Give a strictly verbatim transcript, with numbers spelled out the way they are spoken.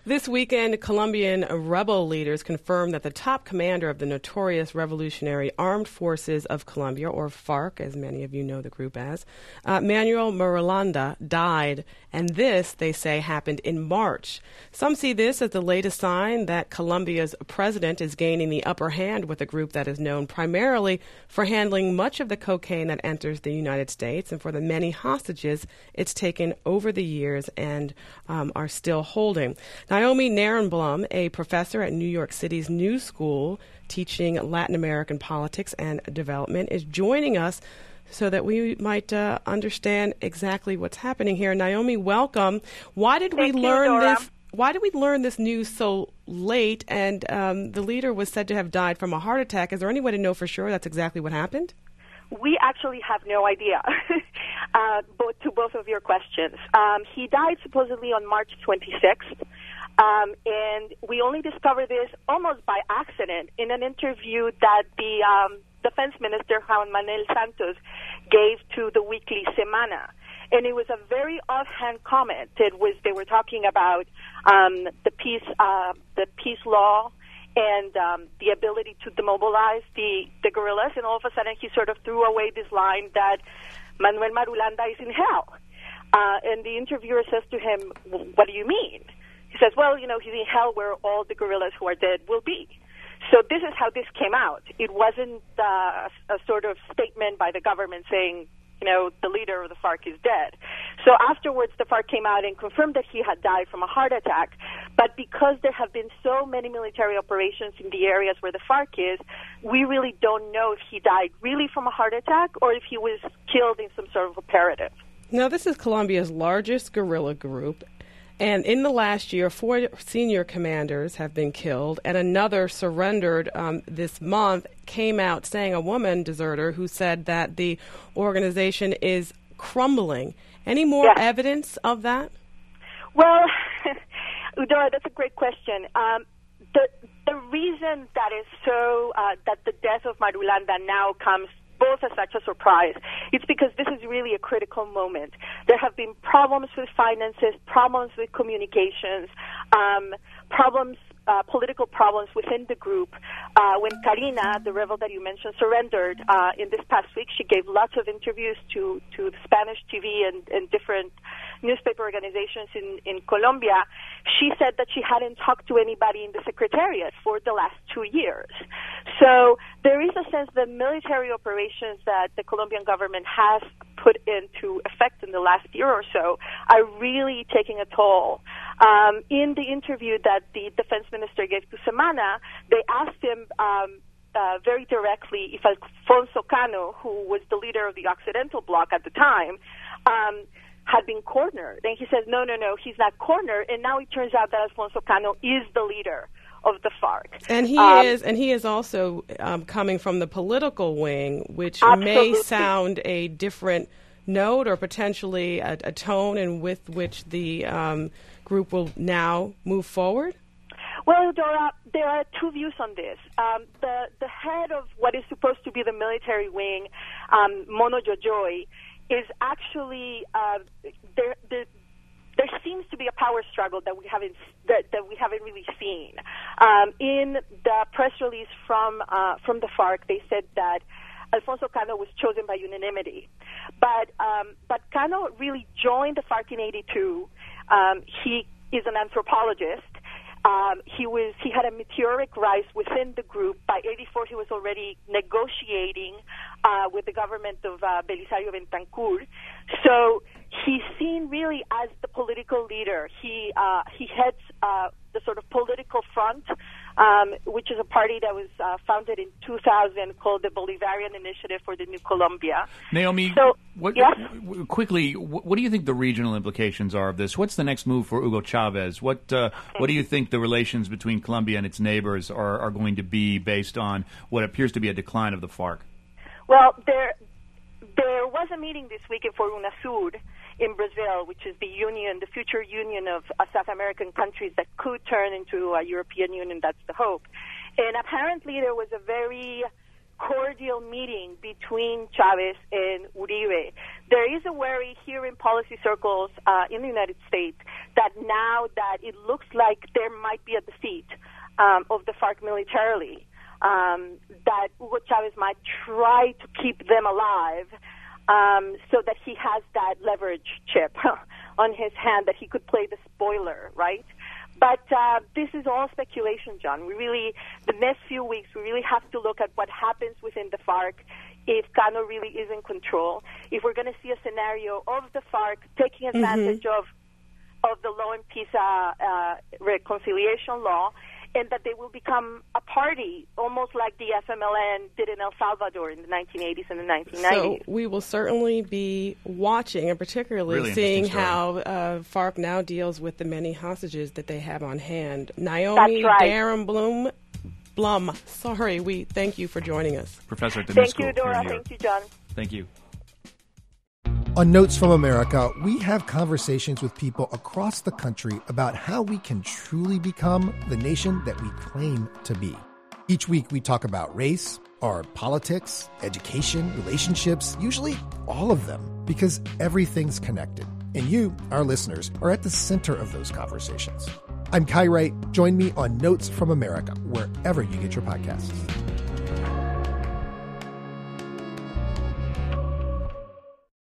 This weekend, Colombian rebel leaders confirmed that the top commander of the notorious Revolutionary Armed Forces of Colombia, or FARC, as many of you know the group as, uh, Manuel Marulanda, died. And this, they say, happened in March. Some see this as the latest sign that Colombia's president is gaining the upper hand with a group that is known primarily for handling much of the cocaine that enters the United States and for the many hostages it's taken over the years and um, are still holding. Naomi Narenblum, a professor at New York City's New School teaching Latin American politics and development, is joining us so that we might uh, understand exactly what's happening here. Naomi, welcome. Why did Thank we you, learn Dora. this? Why did we learn this news so late? And um, the leader was said to have died from a heart attack. Is there any way to know for sure that's exactly what happened? We actually have no idea, uh, both, to both of your questions. Um, he died supposedly on March twenty-sixth, um, and we only discovered this almost by accident in an interview that the um, defense minister, Juan Manuel Santos, gave to the weekly Semana. And it was a very offhand comment. It was they were talking about um, the peace, uh, the peace law, and um, the ability to demobilize the, the guerrillas, and all of a sudden he sort of threw away this line that Manuel Marulanda is in hell. Uh, and the interviewer says to him, what do you mean? He says, well, you know, he's in hell where all the guerrillas who are dead will be. So this is how this came out. It wasn't uh, a sort of statement by the government saying, you know, the leader of the FARC is dead. So afterwards, the FARC came out and confirmed that he had died from a heart attack. But because there have been so many military operations in the areas where the FARC is, we really don't know if he died really from a heart attack or if he was killed in some sort of operative. Now, this is Colombia's largest guerrilla group. And in the last year, four senior commanders have been killed, and another surrendered um, this month, came out saying, a woman deserter who said that the organization is crumbling. Any more yes. evidence of that? Well, Eudora, that's a great question. Um, the the reason that is so uh, that the death of Marulanda now comes both as such a surprise, it's because this is really a critical moment. There have been problems with finances, problems with communications, um, problems, uh, political problems within the group. Uh, when Karina, the rebel that you mentioned, surrendered uh, in this past week, she gave lots of interviews to, to Spanish T V and, and different newspaper organizations in, in Colombia. She said that she hadn't talked to anybody in the secretariat for the last two years. So there is a sense that military operations that the Colombian government has put into effect in the last year or so are really taking a toll. Um, in the interview that the defense minister gave to Semana, they asked him um, uh, very directly if Alfonso Cano, who was the leader of the Occidental Bloc at the time, um, had been cornered. And he says, no, no, no, he's not cornered. And now it turns out that Alfonso Cano is the leader of the FARC. And he um, is, and he is also um, coming from the political wing, which absolutely. may sound a different note or potentially a, a tone in with which the um, group will now move forward. Well, Dora, there are two views on this. Um, the the head of what is supposed to be the military wing, um, Mono Jojoy, is actually uh, there, there. There seems to be a power struggle that we haven't that, that we haven't really seen. Um, in the press release from uh, from the FARC, they said that Alfonso Cano was chosen by unanimity, but um, but Cano really joined the FARC in eighty-two. Um, he is an anthropologist. Um, he was he had a meteoric rise within the group. By eighty-four, he was already negotiating uh, with the government of uh, Belisario Bentancur. So he's seen really as the political leader. He uh, he heads uh, the sort of political front, um, which is a party that was uh, founded in two thousand called the Bolivarian Initiative for the New Colombia. Naomi, so, what, yes? w- quickly, what, what do you think the regional implications are of this? What's the next move for Hugo Chavez? What uh, what do you think the relations between Colombia and its neighbors are, are going to be based on what appears to be a decline of the FARC? Well, there there was a meeting this week for UNASUR in Brazil, which is the union, the future union of uh, South American countries that could turn into a European Union. That's the hope. And apparently there was a very cordial meeting between Chavez and Uribe. There is a worry here in policy circles uh, in the United States that now that it looks like there might be a defeat um, of the FARC militarily, um, that Hugo Chavez might try to keep them alive um, so that he has that leverage chip on his hand that he could play the spoiler, right? But uh, this is all speculation, John. We really, the next few weeks, we really have to look at what happens within the FARC if Cano really is in control, if we're going to see a scenario of the FARC taking advantage mm-hmm. of of the law and peace uh, uh, reconciliation law, and that they will become a party, almost like the F M L N did in El Salvador in the nineteen eighties and the nineteen nineties. So we will certainly be watching, and particularly really seeing how uh, FARC now deals with the many hostages that they have on hand. Naomi right. Darren Blum, Blum, sorry, we thank you for joining us. Professor at the New Thank School you, Dora. here. Thank you, John. Thank you. On Notes from America, we have conversations with people across the country about how we can truly become the nation that we claim to be. Each week, we talk about race, our politics, education, relationships, usually all of them, because everything's connected. And you, our listeners, are at the center of those conversations. I'm Kai Wright. Join me on Notes from America, wherever you get your podcasts.